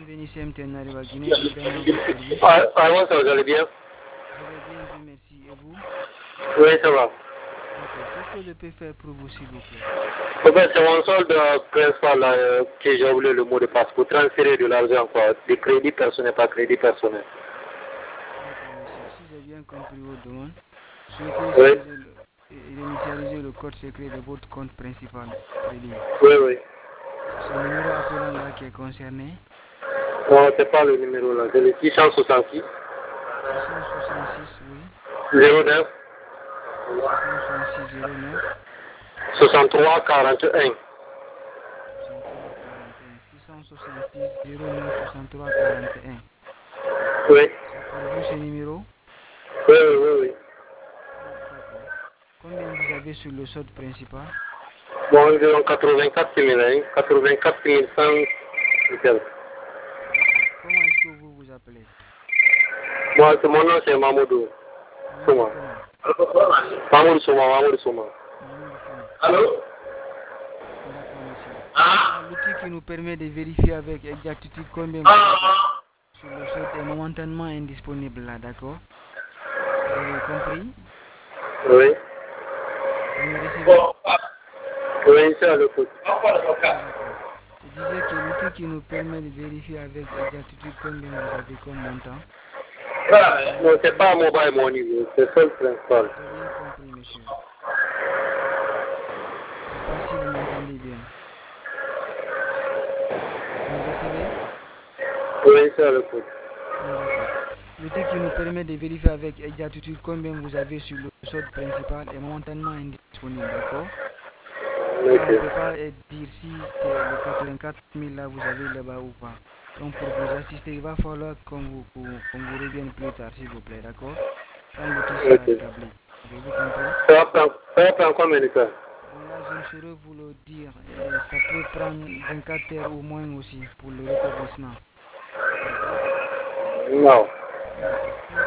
bienvenue CMT Nariwa Guinée, vraiment à votre service. Ah, moi, ça, vous allez bien? Je vais bien, Dieu merci. Et vous? Oui, ça va. D'accord. Qu'est-ce que je peux faire pour vous, s'il vous plaît? En fait, c'est mon solde principal là, que j'ai oublié le mot de passe pour transférer de l'argent, quoi. De crédit personnel par crédit personnel. D'accord, monsieur. Si j'ai bien compris votre demande, souhaitez Oui, initialiser le code secret de votre compte principal trading. oui, oui. C'est ce numéro appelant là qui est concerné. Non, c'est pas le numéro là, c'est le 666 666, oui. 09 666 09 63 41. 63 41. 666 09 63 41. Oui, C'est pour vous ce numéro? oui, oui, oui, oui. D'accord. Combien vous avez sur le solde principal? Bon, environ 84 000, hein, 84 100 et quelques. D'accord. Comment est-ce que vous vous appelez? Moi, mon nom c'est Mamoudou Mamoudou Souma. comment? Mamoudou Souma, Mamoudou Souma. Mamoudou Souma. Allô? D'accord, monsieur. Ah? Là, l'outil qui nous permet de vérifier avec exactitude combien vous avez Ah? sur le solde est momentanément indisponible là, d'accord? Vous avez compris? Oui. Vous me recevez? Oui, c'est à l'écoute. D'accord. Je disais que l'outil qui nous permet de vérifier avec exactitude combien vous avez comme montant est Non, c'est pas momentanément... mobile money, c'est seul principal. J'ai bien compris, monsieur. Je ne sais pas si vous m'entendez bien. Vous me recevez? Oui, c'est à l'écoute. D'accord. L'outil qui nous permet de vérifier avec exactitude combien vous avez sur le solde principal est momentanément indisponible, d'accord? Là, on ne Ok. peut pas dire si c'est les 84 000 là, vous avez là-bas ou pas. Donc, pour vous assister, il va falloir qu'on vous revienne plus tard, s'il vous plaît, d'accord? Quand l'outil sera Ok. établi. Avez-vous compris? Ça va prendre combien de temps? Bon, là, je ne saurais vous le dire. Et ça peut prendre 24 heures ou moins aussi pour le rétablissement. D'accord? Non. D'accord.